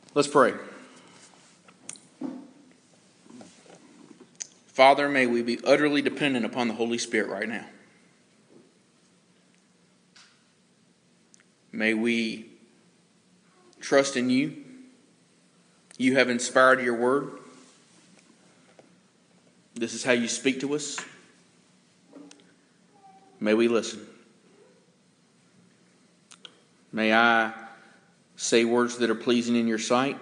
Let's pray. Father, may we be utterly dependent upon the Holy Spirit right now. May we trust in you. You have inspired your word. This is how you speak to us. May we listen. May I say words that are pleasing in your sight.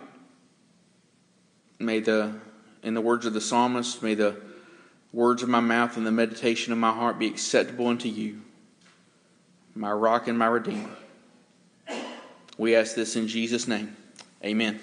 May in the words of the psalmist, may the words of my mouth and the meditation of my heart be acceptable unto you, my rock and my redeemer. We ask this in Jesus' name. Amen.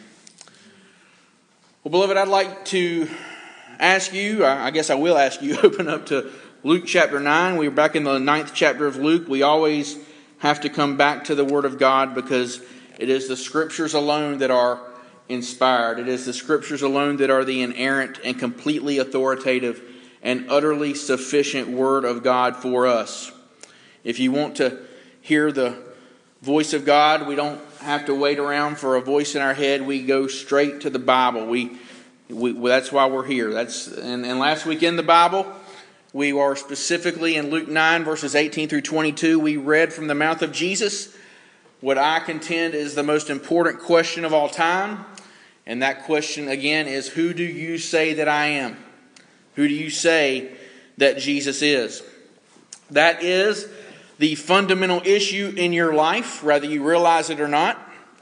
Well, beloved, I'd like to ask you, I guess I will ask you, open up to Luke chapter 9. We're back in the 9th chapter of Luke. We always have to come back to the Word of God because it is the Scriptures alone that are inspired. It is the Scriptures alone that are the inerrant and completely authoritative and utterly sufficient Word of God for us. If you want to hear the voice of God, we don't have to wait around for a voice in our head. We go straight to the Bible. That's why we're here. And last week in the Bible, we are specifically in Luke 9, verses 18 through 22. We read from the mouth of Jesus what I contend is the most important question of all time. And that question, again, is, who do you say that I am? Who do you say that Jesus is? That is the fundamental issue in your life, whether you realize it or not.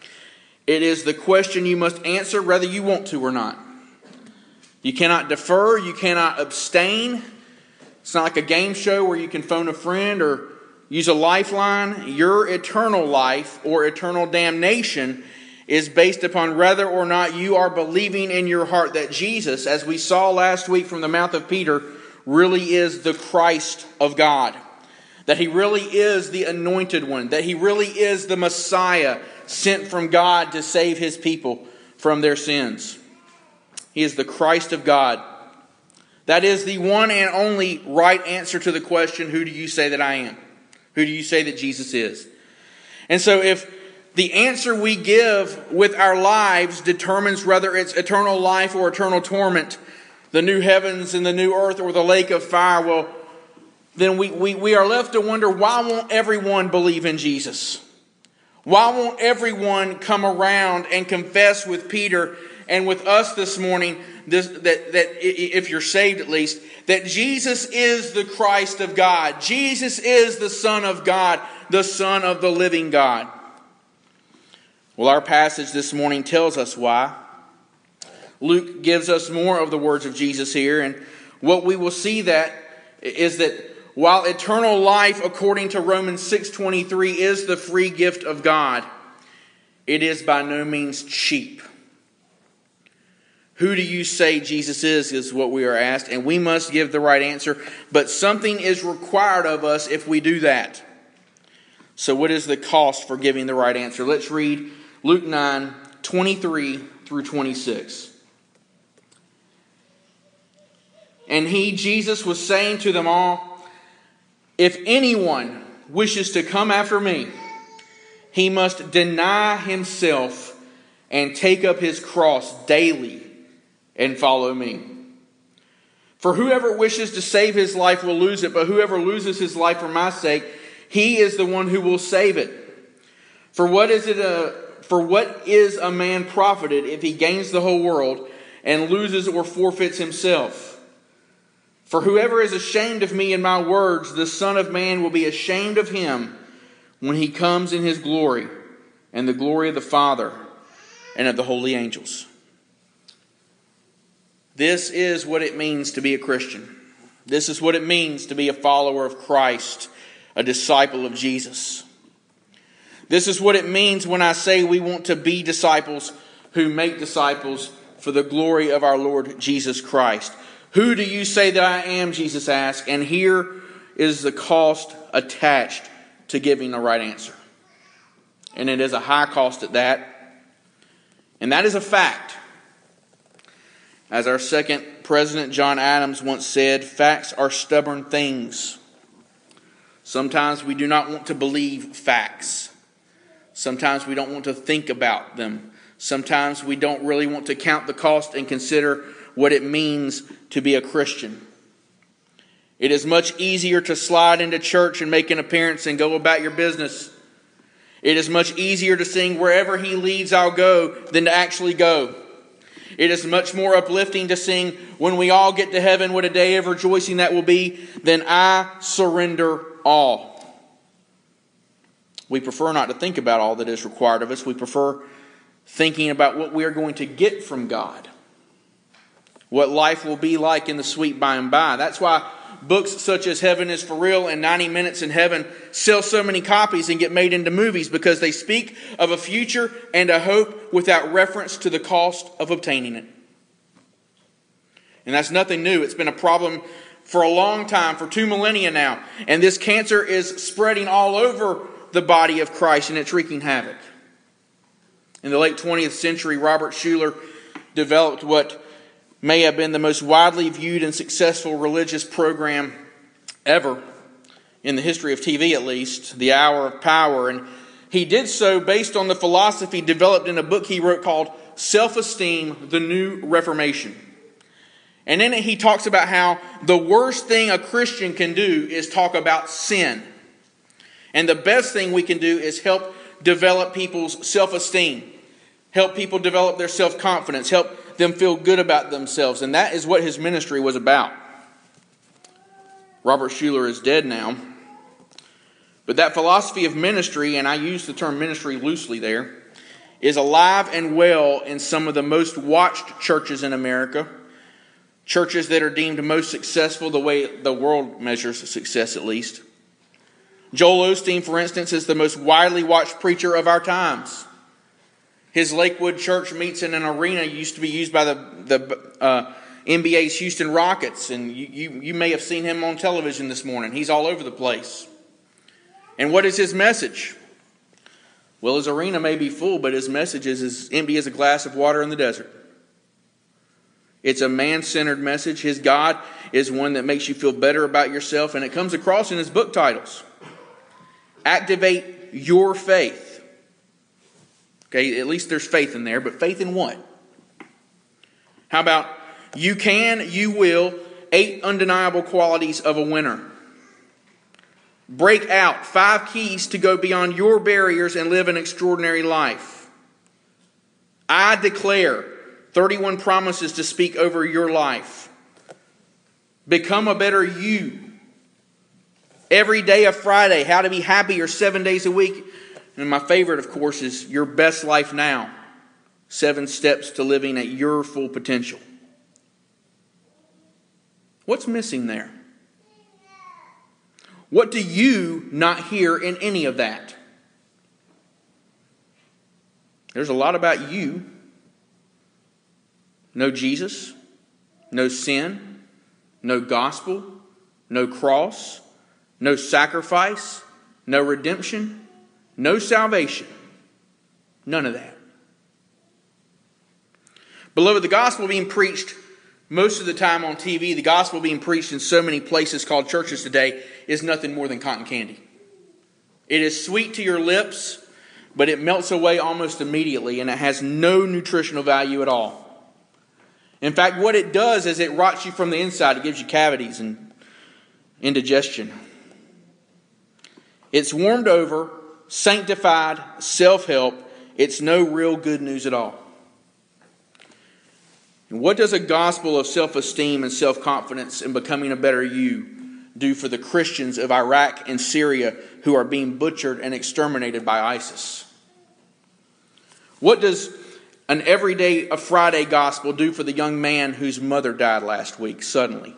It is the question you must answer whether you want to or not. You cannot defer. You cannot abstain. It's not like a game show where you can phone a friend or use a lifeline. Your eternal life or eternal damnation is based upon whether or not you are believing in your heart that Jesus, as we saw last week from the mouth of Peter, really is the Christ of God. That He really is the anointed one. That He really is the Messiah sent from God to save His people from their sins. He is the Christ of God. That is the one and only right answer to the question, who do you say that I am? Who do you say that Jesus is? And so if the answer we give with our lives determines whether it's eternal life or eternal torment, the new heavens and the new earth or the lake of fire, well, then we are left to wonder, why won't everyone believe in Jesus? Why won't everyone come around and confess with Peter and with us this morning, that if you're saved at least, that Jesus is the Christ of God. Jesus is the Son of God, the Son of the living God. Well, our passage this morning tells us why. Luke gives us more of the words of Jesus here, and what we will see is that while eternal life, according to Romans 6:23, is the free gift of God, it is by no means cheap. Who do you say Jesus is what we are asked, and we must give the right answer, but something is required of us if we do that. So what is the cost for giving the right answer? Let's read Luke 9, 23 through 26. And he, Jesus, was saying to them all, if anyone wishes to come after me, he must deny himself and take up his cross daily and follow me. For whoever wishes to save his life will lose it, but whoever loses his life for my sake, he is the one who will save it. For what is a man profited if he gains the whole world and loses or forfeits himself? For whoever is ashamed of me and my words, the Son of Man will be ashamed of him when he comes in his glory and the glory of the Father and of the holy angels. This is what it means to be a Christian. This is what it means to be a follower of Christ, a disciple of Jesus. This is what it means when I say we want to be disciples who make disciples for the glory of our Lord Jesus Christ. Who do you say that I am? Jesus asked. And here is the cost attached to giving the right answer. And it is a high cost at that. And that is a fact. As our second president, John Adams, once said, facts are stubborn things. Sometimes we do not want to believe facts. Sometimes we don't want to think about them. Sometimes we don't really want to count the cost and consider what it means to be a Christian. It is much easier to slide into church and make an appearance and go about your business. It is much easier to sing "Wherever He leads, I'll go" than to actually go. It is much more uplifting to sing "When we all get to heaven, what a day of rejoicing that will be" than "I surrender all." We prefer not to think about all that is required of us. We prefer thinking about what we are going to get from God. What life will be like in the sweet by and by. That's why books such as Heaven is for Real and 90 Minutes in Heaven sell so many copies and get made into movies, because they speak of a future and a hope without reference to the cost of obtaining it. And that's nothing new. It's been a problem for a long time, for 2 millennia now. And this cancer is spreading all over the body of Christ, and it's wreaking havoc. In the late 20th century, Robert Schuller developed what may have been the most widely viewed and successful religious program ever, in the history of TV at least, The Hour of Power. And he did so based on the philosophy developed in a book he wrote called Self-Esteem, The New Reformation. And in it he talks about how the worst thing a Christian can do is talk about sin. And the best thing we can do is help develop people's self-esteem. Help people develop their self-confidence. Help them feel good about themselves. And that is what his ministry was about. Robert Schuller is dead now. But that philosophy of ministry, and I use the term ministry loosely there, is alive and well in some of the most watched churches in America. Churches that are deemed most successful the way the world measures success, at least. Joel Osteen, for instance, is the most widely watched preacher of our times. His Lakewood church meets in an arena used to be used by the NBA's Houston Rockets. And you may have seen him on television this morning. He's all over the place. And what is his message? Well, his arena may be full, but his message is as empty as a glass of water in the desert. It's a man-centered message. His God is one that makes you feel better about yourself. And it comes across in his book titles. Activate your faith. Okay, at least there's faith in there, but faith in what? How about you can, you will, 8 undeniable qualities of a winner. Break out 5 keys to go beyond your barriers and live an extraordinary life. I declare 31 promises to speak over your life. Become a better you. Every day of Friday, how to be happier 7 days a week. And my favorite, of course, is Your Best Life Now. 7 steps to living at your full potential. What's missing there? What do you not hear in any of that? There's a lot about you. No Jesus, no sin, no gospel, no cross, no sacrifice, no redemption, no salvation. None of that. Beloved, the gospel being preached most of the time on TV, the gospel being preached in so many places called churches today, is nothing more than cotton candy. It is sweet to your lips, but it melts away almost immediately, and it has no nutritional value at all. In fact, what it does is it rots you from the inside. It gives you cavities and indigestion. It's warmed over, sanctified, self-help. It's no real good news at all. And what does a gospel of self-esteem and self-confidence and becoming a better you do for the Christians of Iraq and Syria who are being butchered and exterminated by ISIS? What does an everyday, a Friday gospel do for the young man whose mother died last week suddenly?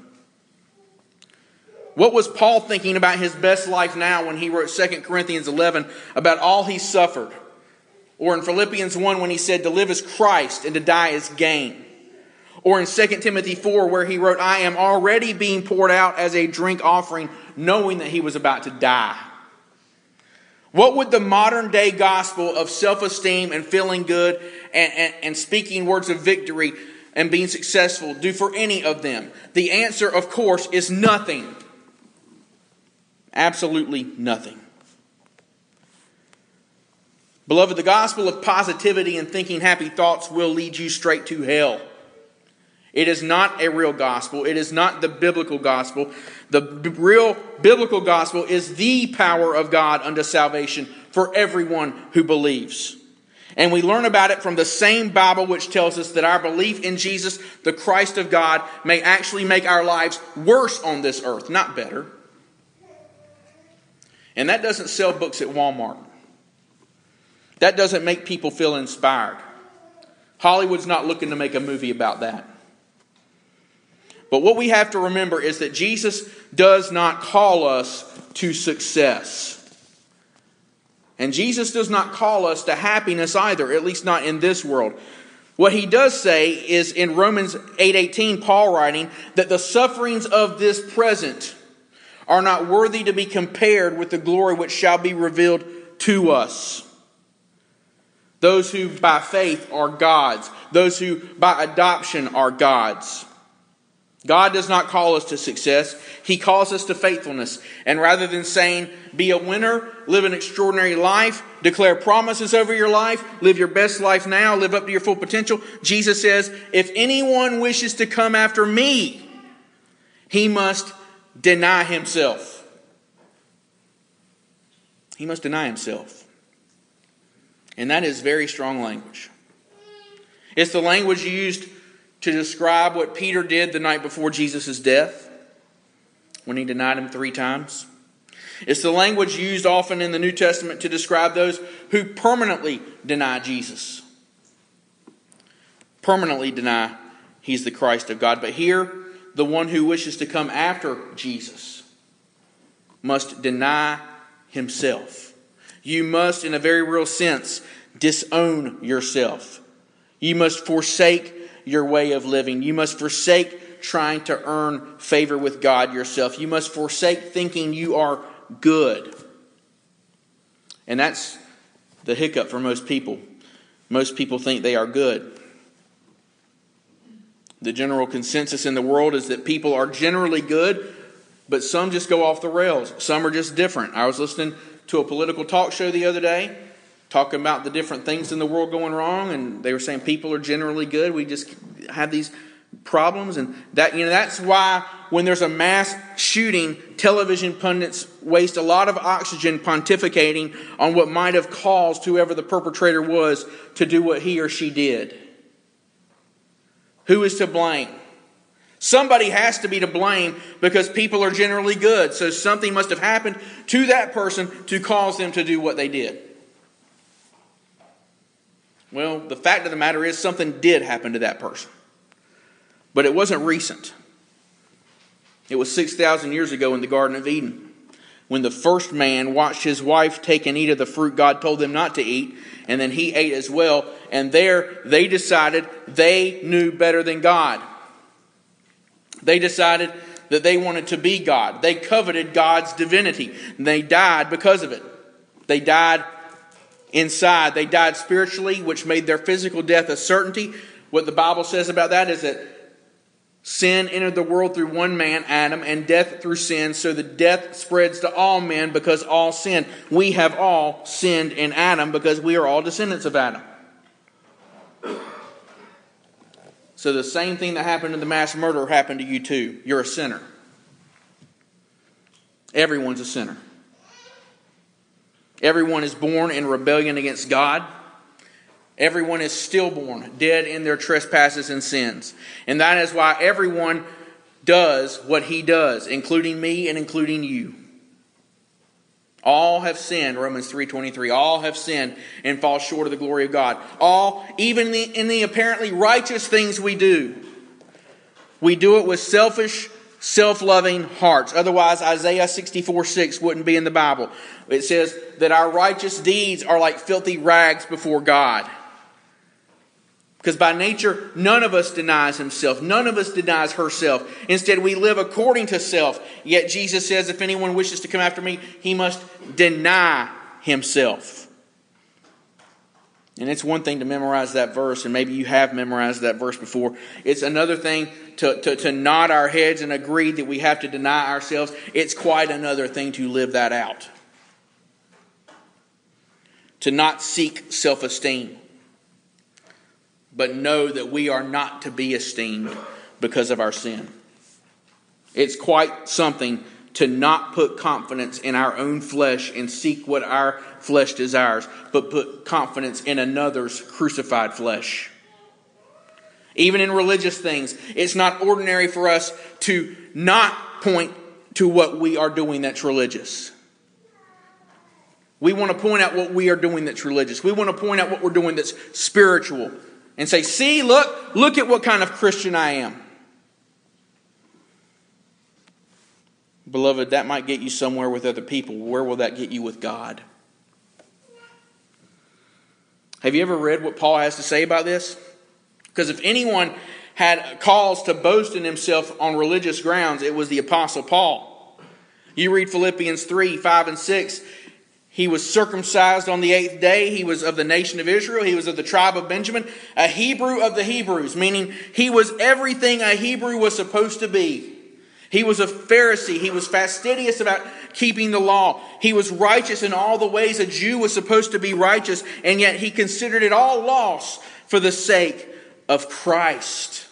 What was Paul thinking about his best life now when he wrote 2 Corinthians 11 about all he suffered? Or in Philippians 1 when he said to live as Christ and to die as gain? Or in 2 Timothy 4 where he wrote, I am already being poured out as a drink offering, knowing that he was about to die. What would the modern day gospel of self-esteem and feeling good and speaking words of victory and being successful do for any of them? The answer, of course, is nothing. Absolutely nothing. Beloved, the gospel of positivity and thinking happy thoughts will lead you straight to hell. It is not a real gospel. It is not the biblical gospel. The real biblical gospel is the power of God unto salvation for everyone who believes. And we learn about it from the same Bible which tells us that our belief in Jesus, the Christ of God, may actually make our lives worse on this earth, not better. And that doesn't sell books at Walmart. That doesn't make people feel inspired. Hollywood's not looking to make a movie about that. But what we have to remember is that Jesus does not call us to success. And Jesus does not call us to happiness either, at least not in this world. What he does say is in Romans 8:18, Paul writing, that the sufferings of this present are not worthy to be compared with the glory which shall be revealed to us. Those who by faith are God's. Those who by adoption are God's. God does not call us to success. He calls us to faithfulness. And rather than saying, be a winner, live an extraordinary life, declare promises over your life, live your best life now, live up to your full potential, Jesus says, if anyone wishes to come after me, he must deny himself. He must deny himself. And that is very strong language. It's the language used to describe what Peter did the night before Jesus' death, when he denied him 3 times. It's the language used often in the New Testament to describe those who permanently deny Jesus. Permanently deny he's the Christ of God. But here, the one who wishes to come after Jesus must deny himself. You must, in a very real sense, disown yourself. You must forsake your way of living. You must forsake trying to earn favor with God yourself. You must forsake thinking you are good. And that's the hiccup for most people. Most people think they are good. The general consensus in the world is that people are generally good, but some just go off the rails. Some are just different. I was listening to a political talk show the other day, talking about the different things in the world going wrong, and they were saying people are generally good. We just have these problems, and that's why when there's a mass shooting, television pundits waste a lot of oxygen pontificating on what might have caused whoever the perpetrator was to do what he or she did. Who is to blame? Somebody has to be to blame because people are generally good. So something must have happened to that person to cause them to do what they did. Well, the fact of the matter is something did happen to that person. But it wasn't recent. It was 6,000 years ago in the Garden of Eden, when the first man watched his wife take and eat of the fruit God told them not to eat, and then he ate as well. And there they decided they knew better than God. They decided that they wanted to be God. They coveted God's divinity. And they died because of it. They died inside. They died spiritually, which made their physical death a certainty. What the Bible says about that is that sin entered the world through one man, Adam, and death through sin, so the death spreads to all men because all sinned. We have all sinned in Adam because we are all descendants of Adam. So the same thing that happened to the mass murderer happened to you too. You're a sinner. Everyone's a sinner. Everyone is born in rebellion against God. Everyone is stillborn, dead in their trespasses and sins. And that is why everyone does what he does, including me and including you. All have sinned, Romans 3:23. All have sinned and fall short of the glory of God. All, even in the apparently righteous things we do it with selfish, self-loving hearts. Otherwise, Isaiah 64:6 wouldn't be in the Bible. It says that our righteous deeds are like filthy rags before God. Because by nature, none of us denies himself. None of us denies herself. Instead, we live according to self. Yet Jesus says, if anyone wishes to come after me, he must deny himself. And it's one thing to memorize that verse, and maybe you have memorized that verse before. It's another thing to nod our heads and agree that we have to deny ourselves. It's quite another thing to live that out. to not seek self-esteem, but know that we are not to be esteemed because of our sin. It's quite something to not put confidence in our own flesh and seek what our flesh desires, but put confidence in another's crucified flesh. Even in religious things, it's not ordinary for us to not point to what we are doing that's religious. We want to point out what we are doing that's religious. We want to point out what we're doing that's spiritual. And say, see, look at what kind of Christian I am. Beloved, that might get you somewhere with other people. Where will that get you with God? Have you ever read what Paul has to say about this? Because if anyone had cause to boast in himself on religious grounds, it was the Apostle Paul. You read Philippians 3, 5, and 6. He was circumcised on the 8th day. He was of the nation of Israel. He was of the tribe of Benjamin. A Hebrew of the Hebrews, meaning he was everything a Hebrew was supposed to be. He was a Pharisee. He was fastidious about keeping the law. He was righteous in all the ways a Jew was supposed to be righteous, and yet he considered it all loss for the sake of Christ.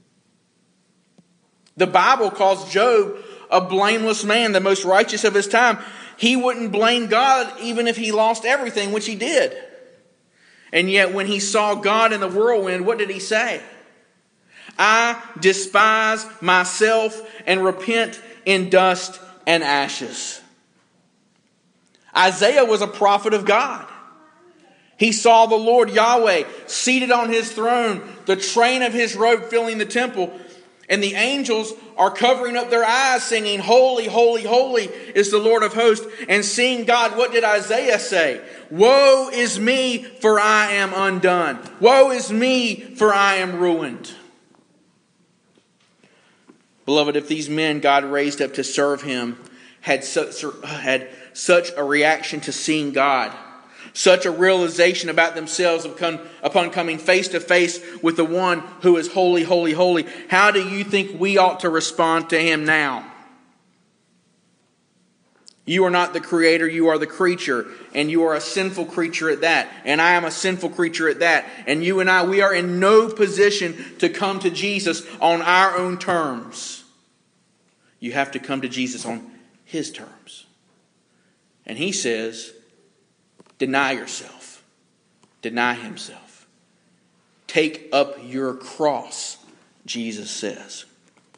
The Bible calls Job a blameless man, the most righteous of his time. He wouldn't blame God even if he lost everything, which he did. And yet when he saw God in the whirlwind, what did he say? I despise myself and repent in dust and ashes. Isaiah was a prophet of God. He saw the Lord Yahweh seated on his throne, the train of his robe filling the temple, and the angels are covering up their eyes singing, holy, holy, holy is the Lord of hosts. And seeing God, what did Isaiah say? Woe is me, for I am undone. Woe is me, for I am ruined. Beloved, if these men God raised up to serve him had such a reaction to seeing God, such a realization about themselves upon coming face to face with the one who is holy, holy, holy, how do you think we ought to respond to him now? You are not the creator, you are the creature, and you are a sinful creature at that, and I am a sinful creature at that, and you and I, we are in no position to come to Jesus on our own terms. You have to come to Jesus on his terms. And he says, deny yourself. Deny himself. Take up your cross, Jesus says.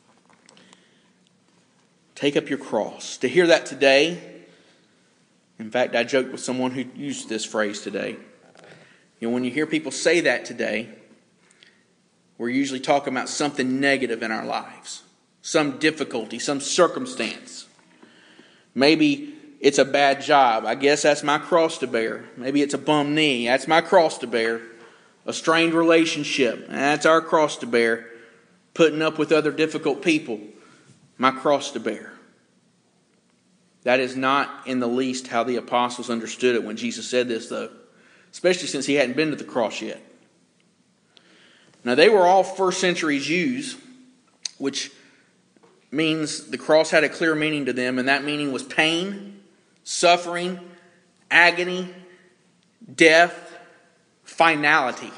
Take up your cross. To hear that today, in fact, I joked with someone who used this phrase today. You know, when you hear people say that today, we're usually talking about something negative in our lives. Some difficulty, some circumstance. Maybe it's a bad job. I guess that's my cross to bear. Maybe it's a bum knee. That's my cross to bear. A strained relationship. That's our cross to bear. Putting up with other difficult people. My cross to bear. That is not in the least how the apostles understood it when Jesus said this, though. Especially since he hadn't been to the cross yet. Now, they were all first century Jews, which means the cross had a clear meaning to them, and that meaning was pain, suffering, agony, death, finality.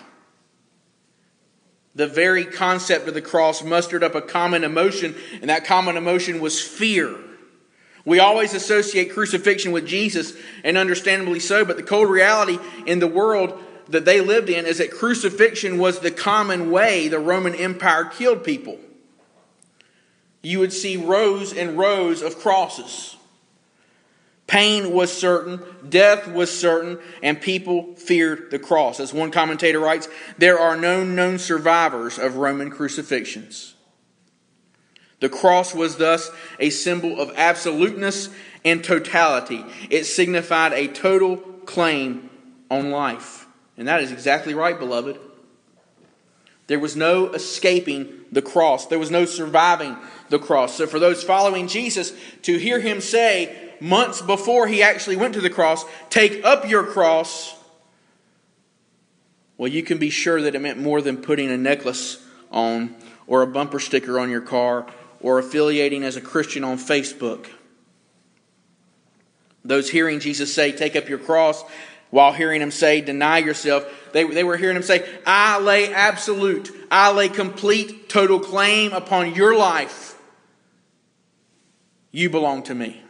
The very concept of the cross mustered up a common emotion, and that common emotion was fear. We always associate crucifixion with Jesus, and understandably so, but the cold reality in the world that they lived in is that crucifixion was the common way the Roman Empire killed people. You would see rows and rows of crosses. Pain was certain, death was certain, and people feared the cross. As one commentator writes, there are no known survivors of Roman crucifixions. The cross was thus a symbol of absoluteness and totality. It signified a total claim on life. And that is exactly right, beloved. There was no escaping the cross. There was no surviving the cross. So for those following Jesus, to hear him say, months before he actually went to the cross, take up your cross, well, you can be sure that it meant more than putting a necklace on or a bumper sticker on your car or affiliating as a Christian on Facebook. Those hearing Jesus say, take up your cross, while hearing him say, deny yourself. They were hearing him say, I lay complete, total claim upon your life. You belong to me.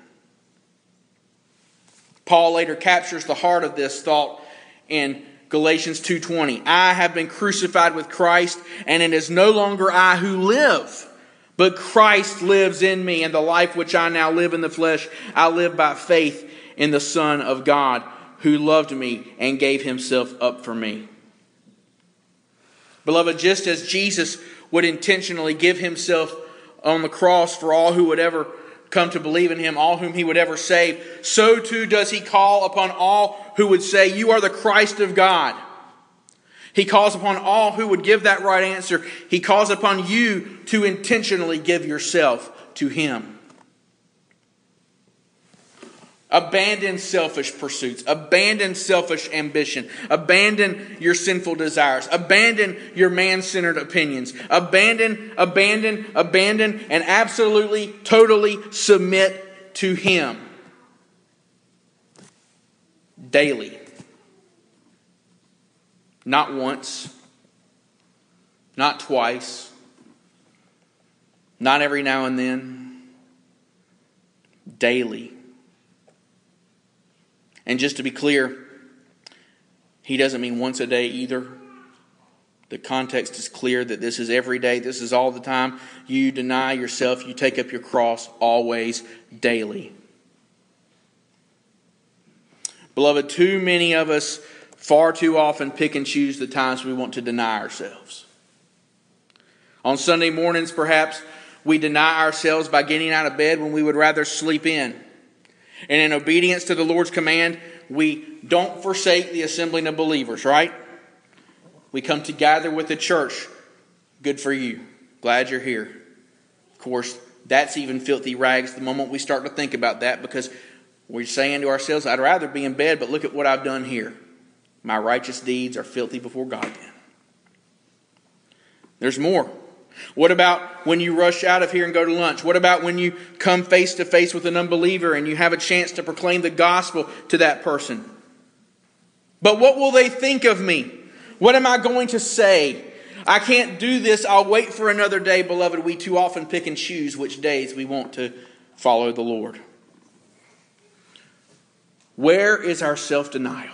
Paul later captures the heart of this thought in Galatians 2:20. I have been crucified with Christ, and it is no longer I who live, but Christ lives in me, and the life which I now live in the flesh, I live by faith in the Son of God, who loved me and gave himself up for me. Beloved, just as Jesus would intentionally give himself on the cross for all who would ever come to believe in him, all whom he would ever save, so too does he call upon all who would say, you are the Christ of God. He calls upon all who would give that right answer. He calls upon you to intentionally give yourself to him. Abandon selfish pursuits. Abandon selfish ambition. Abandon your sinful desires. Abandon your man-centered opinions. Abandon, and absolutely, totally submit to him. Daily. Not once. Not twice. Not every now and then. Daily. And just to be clear, he doesn't mean once a day either. The context is clear that this is every day. This is all the time. You deny yourself. You take up your cross always, daily. Beloved, too many of us far too often pick and choose the times we want to deny ourselves. On Sunday mornings, perhaps, we deny ourselves by getting out of bed when we would rather sleep in. And in obedience to the Lord's command, we don't forsake the assembling of believers, right? We come together with the church. Good for you. Glad you're here. Of course, that's even filthy rags the moment we start to think about that, because we're saying to ourselves, I'd rather be in bed, but look at what I've done here. My righteous deeds are filthy before God then. There's more. What about when you rush out of here and go to lunch? What about when you come face to face with an unbeliever and you have a chance to proclaim the gospel to that person? But what will they think of me? What am I going to say? I can't do this. I'll wait for another day. Beloved, we too often pick and choose which days we want to follow the Lord. Where is our self-denial?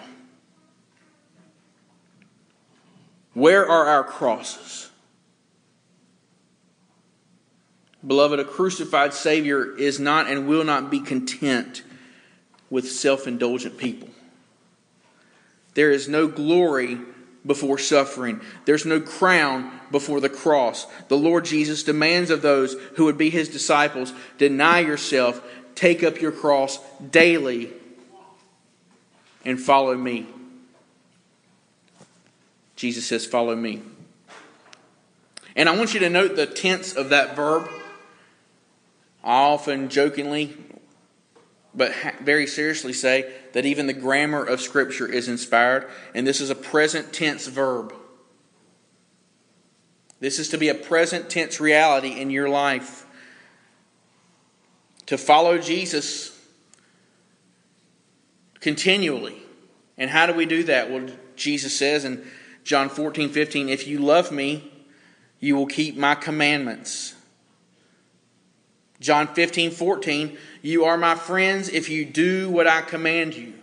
Where are our crosses? Beloved, a crucified Savior is not and will not be content with self-indulgent people. There is no glory before suffering. There's no crown before the cross. The Lord Jesus demands of those who would be his disciples, deny yourself, take up your cross daily, and follow me. Jesus says, follow me. And I want you to note the tense of that verb. I often jokingly, but very seriously say that even the grammar of Scripture is inspired. And this is a present tense verb. This is to be a present tense reality in your life. To follow Jesus continually. And how do we do that? Well, Jesus says in John 14:15, if you love me, you will keep my commandments. John 15:14, you are my friends if you do what I command you.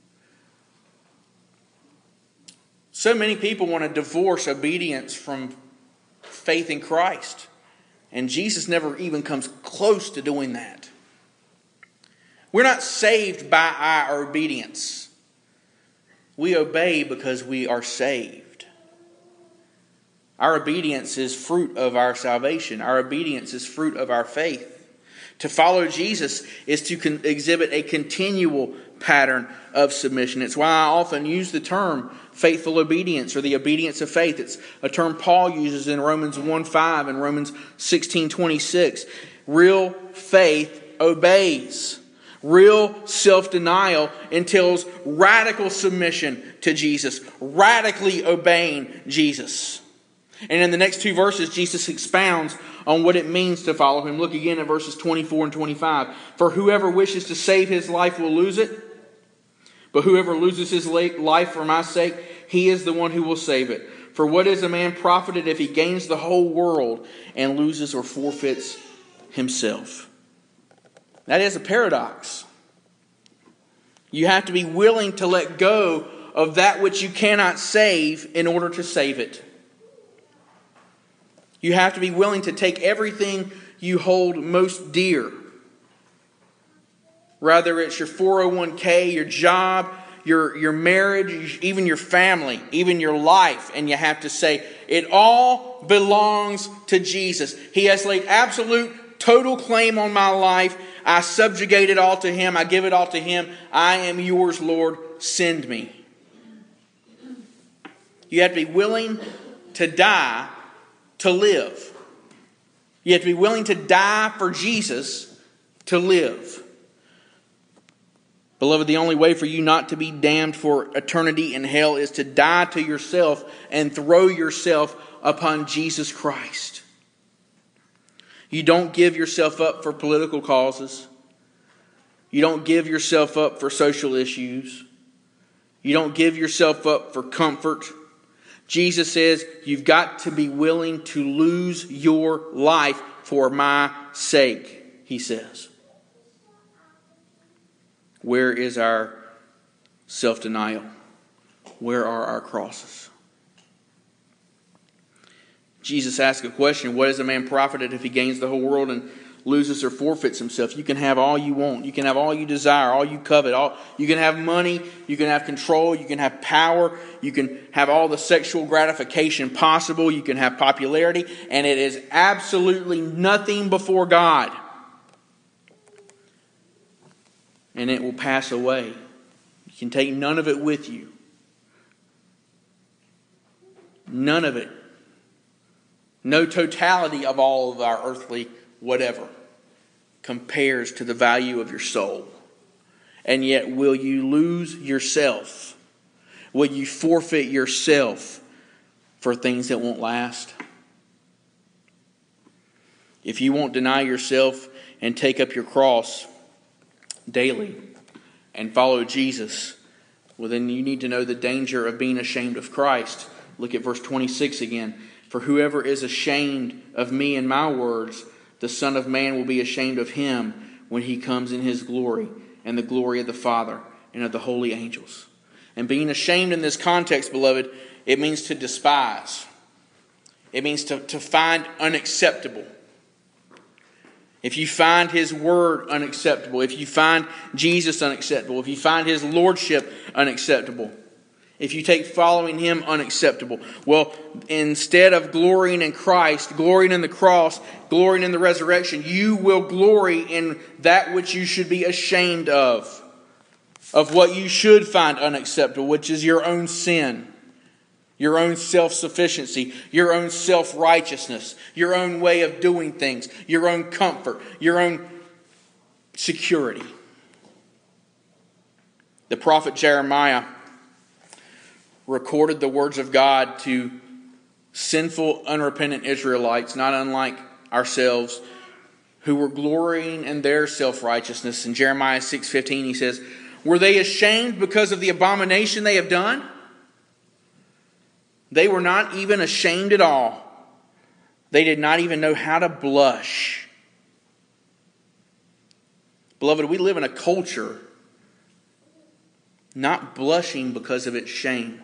So many people want to divorce obedience from faith in Christ. And Jesus never even comes close to doing that. We're not saved by our obedience. We obey because we are saved. Our obedience is fruit of our salvation. Our obedience is fruit of our faith. To follow Jesus is to exhibit a continual pattern of submission. It's why I often use the term faithful obedience or the obedience of faith. It's a term Paul uses in Romans 1:5 and Romans 16:26. Real faith obeys. Real self-denial entails radical submission to Jesus, radically obeying Jesus. And in the next two verses, Jesus expounds on what it means to follow him. Look again at verses 24 and 25. For whoever wishes to save his life will lose it, But whoever loses his life for my sake, he is the one who will save it. For what is a man profited if he gains the whole world and loses or forfeits himself? That is a paradox. You have to be willing to let go of that which you cannot save in order to save it. You have to be willing to take everything you hold most dear. Whether it's your 401k, your job, your marriage, even your family, even your life. And you have to say, it all belongs to Jesus. He has laid absolute, total claim on my life. I subjugate it all to Him. I give it all to Him. I am yours, Lord. Send me. You have to be willing to die to live. You have to be willing to die for Jesus to live. Beloved, the only way for you not to be damned for eternity in hell is to die to yourself and throw yourself upon Jesus Christ. You don't give yourself up for political causes. You don't give yourself up for social issues. You don't give yourself up for comfort. Jesus says you've got to be willing to lose your life for my sake, He says. Where is our self-denial? Where are our crosses? Jesus asked a question, what is a man profited if he gains the whole world and loses or forfeits himself? You can have all you want. You can have all you desire, all you covet. You can have money, you can have control, you can have power, you can have all the sexual gratification possible, you can have popularity, and it is absolutely nothing before God. And it will pass away. You can take none of it with you. None of it. No totality of all of our earthly whatever compares to the value of your soul. And yet, will you lose yourself? Will you forfeit yourself for things that won't last? If you won't deny yourself and take up your cross daily and follow Jesus, well, then you need to know the danger of being ashamed of Christ. Look at verse 26 again. For whoever is ashamed of me and my words, the Son of Man will be ashamed of him when He comes in His glory and the glory of the Father and of the holy angels. And being ashamed in this context, beloved, it means to despise. It means to find unacceptable. If you find His word unacceptable, if you find Jesus unacceptable, if you find His lordship unacceptable, if you take following Him unacceptable, well, instead of glorying in Christ, glorying in the cross, glorying in the resurrection, you will glory in that which you should be ashamed of what you should find unacceptable, which is your own sin, your own self-sufficiency, your own self-righteousness, your own way of doing things, your own comfort, your own security. The prophet Jeremiah recorded the words of God to sinful, unrepentant Israelites, not unlike ourselves, who were glorying in their self-righteousness. In Jeremiah 6:15 he says, were they ashamed because of the abomination they have done? They were not even ashamed at all. They did not even know how to blush. Beloved, we live in a culture not blushing because of its shame.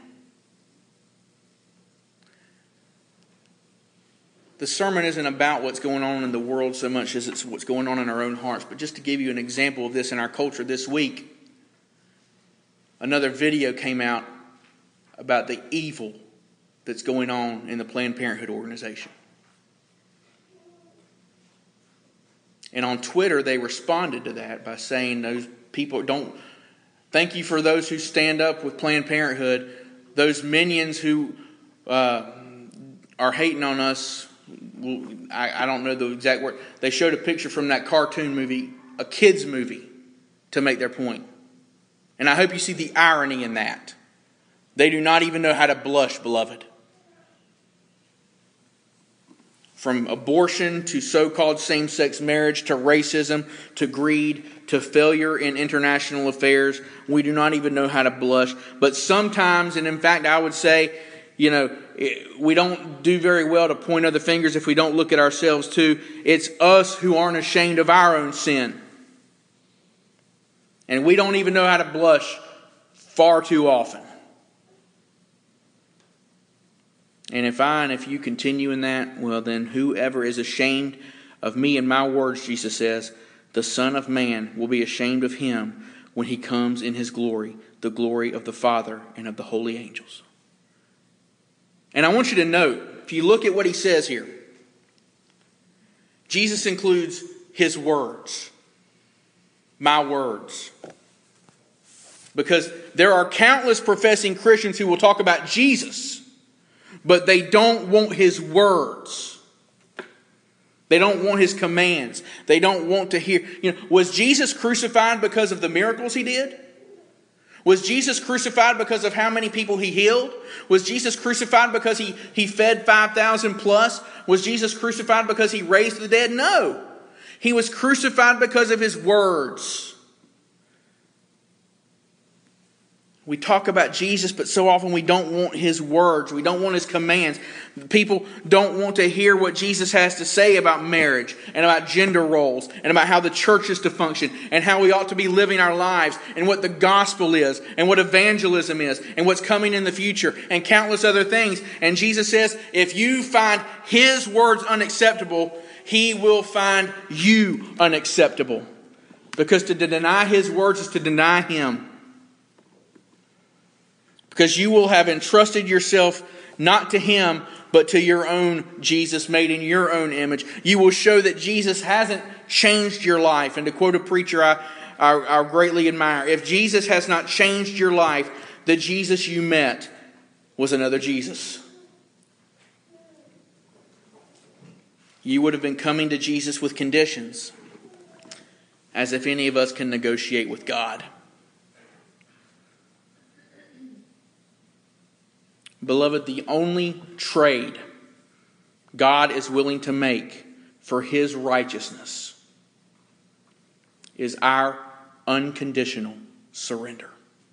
The sermon isn't about what's going on in the world so much as it's what's going on in our own hearts. But just to give you an example of this in our culture this week, another video came out about the evil that's going on in the Planned Parenthood organization. And on Twitter, they responded to that by saying those people don't... Thank you for those who stand up with Planned Parenthood. Those minions who are hating on us... I don't know the exact word. They showed a picture from that cartoon movie, a kid's movie, to make their point. And I hope you see the irony in that. They do not even know how to blush, beloved. From abortion to so-called same-sex marriage to racism to greed to failure in international affairs. We do not even know how to blush. But sometimes, and in fact I would say, we don't do very well to point other fingers if we don't look at ourselves too. It's us who aren't ashamed of our own sin. And we don't even know how to blush far too often. And if you continue in that, well then whoever is ashamed of me and my words, Jesus says, the Son of Man will be ashamed of him when he comes in his glory, the glory of the Father and of the holy angels. And I want you to note, if you look at what he says here, Jesus includes his words, my words. Because there are countless professing Christians who will talk about Jesus, but they don't want his words. They don't want his commands. They don't want to hear. Was Jesus crucified because of the miracles he did? Was Jesus crucified because of how many people he healed? Was Jesus crucified because he fed 5,000 plus? Was Jesus crucified because he raised the dead? No. He was crucified because of his words. We talk about Jesus, but so often we don't want his words. We don't want his commands. People don't want to hear what Jesus has to say about marriage and about gender roles and about how the church is to function and how we ought to be living our lives and what the gospel is and what evangelism is and what's coming in the future and countless other things. And Jesus says, if you find his words unacceptable, he will find you unacceptable. Because to deny his words is to deny him. Because you will have entrusted yourself not to him, but to your own Jesus made in your own image. You will show that Jesus hasn't changed your life. And to quote a preacher I greatly admire, if Jesus has not changed your life, the Jesus you met was another Jesus. You would have been coming to Jesus with conditions, as if any of us can negotiate with God. Beloved, the only trade God is willing to make for his righteousness is our unconditional surrender.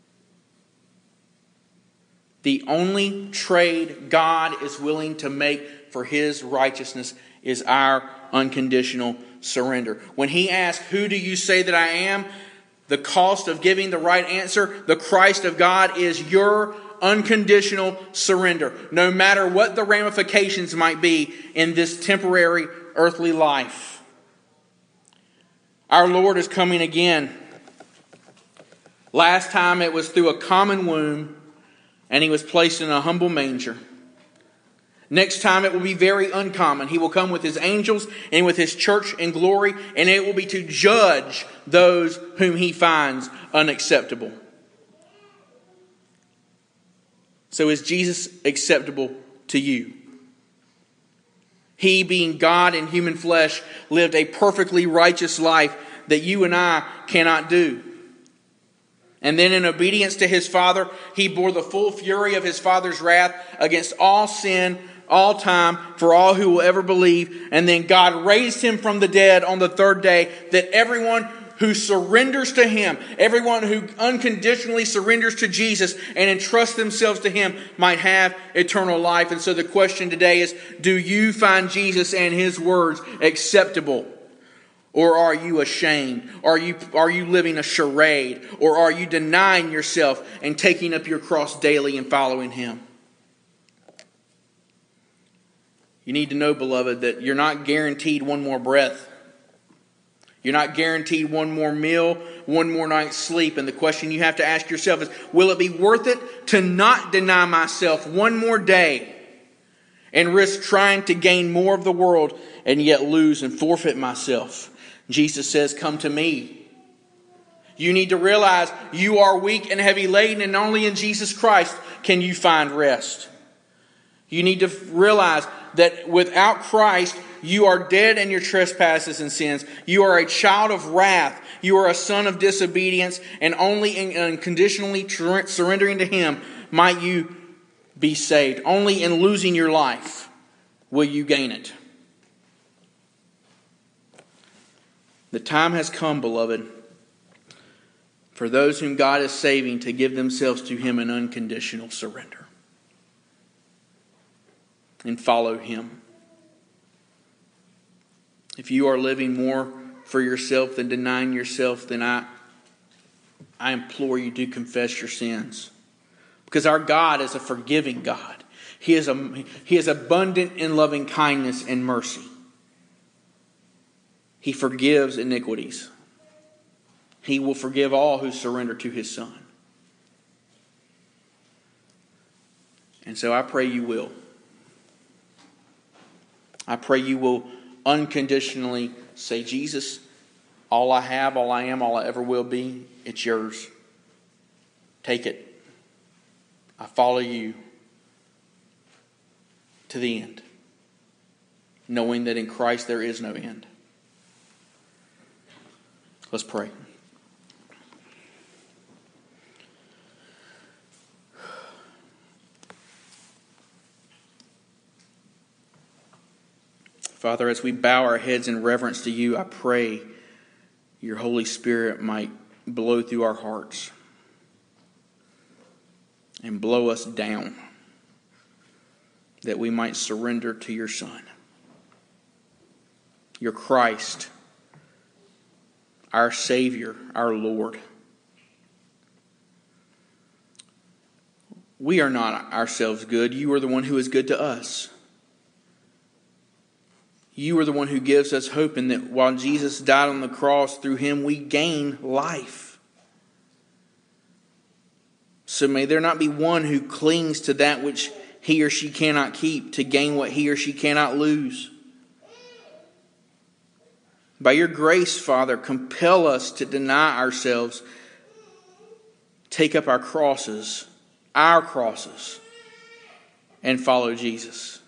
The only trade God is willing to make for his righteousness is our unconditional surrender. When he asks, who do you say that I am? The cost of giving the right answer, the Christ of God, is your unconditional surrender, no matter what the ramifications might be in this temporary earthly life. Our Lord is coming again. Last time it was through a common womb, and he was placed in a humble manger. Next time it will be very uncommon. He will come with his angels and with his church in glory, and it will be to judge those whom he finds unacceptable. So is Jesus acceptable to you? He, being God in human flesh, lived a perfectly righteous life that you and I cannot do. And then in obedience to his Father, he bore the full fury of his Father's wrath against all sin, all time, for all who will ever believe. And then God raised him from the dead on the third day, that everyone who surrenders to him, everyone who unconditionally surrenders to Jesus and entrusts themselves to him, might have eternal life. And so the question today is, do you find Jesus and his words acceptable? Or are you ashamed? Are you living a charade? Or are you denying yourself and taking up your cross daily and following him? You need to know, beloved, that you're not guaranteed one more breath. You're not guaranteed one more meal, one more night's sleep. And the question you have to ask yourself is, will it be worth it to not deny myself one more day and risk trying to gain more of the world and yet lose and forfeit myself? Jesus says, come to me. You need to realize you are weak and heavy laden, and only in Jesus Christ can you find rest. You need to realize that without Christ, you are dead in your trespasses and sins. You are a child of wrath. You are a son of disobedience. And only in unconditionally surrendering to him might you be saved. Only in losing your life will you gain it. The time has come, beloved, for those whom God is saving to give themselves to Him in unconditional surrender and follow Him. If you are living more for yourself than denying yourself, then I implore you to confess your sins. Because our God is a forgiving God. He is abundant in loving kindness and mercy. He forgives iniquities. He will forgive all who surrender to His Son. And so I pray you will. I pray you will unconditionally say, Jesus, all I have, all I am, all I ever will be, it's yours. Take it. I follow you to the end, knowing that in Christ there is no end. Let's pray. Father, as we bow our heads in reverence to you, I pray your Holy Spirit might blow through our hearts and blow us down, that we might surrender to your Son, your Christ, our Savior, our Lord. We are not ourselves good. You are the one who is good to us. You are the one who gives us hope, and that while Jesus died on the cross, through Him we gain life. So may there not be one who clings to that which he or she cannot keep to gain what he or she cannot lose. By your grace, Father, compel us to deny ourselves, take up our crosses, and follow Jesus.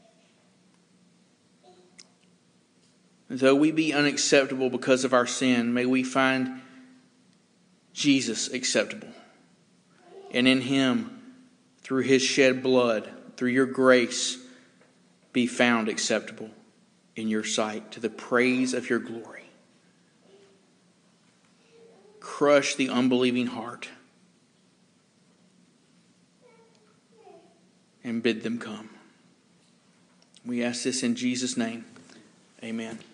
Though we be unacceptable because of our sin, may we find Jesus acceptable. And in Him, through His shed blood, through your grace, be found acceptable in your sight to the praise of your glory. Crush the unbelieving heart and bid them come. We ask this in Jesus' name. Amen.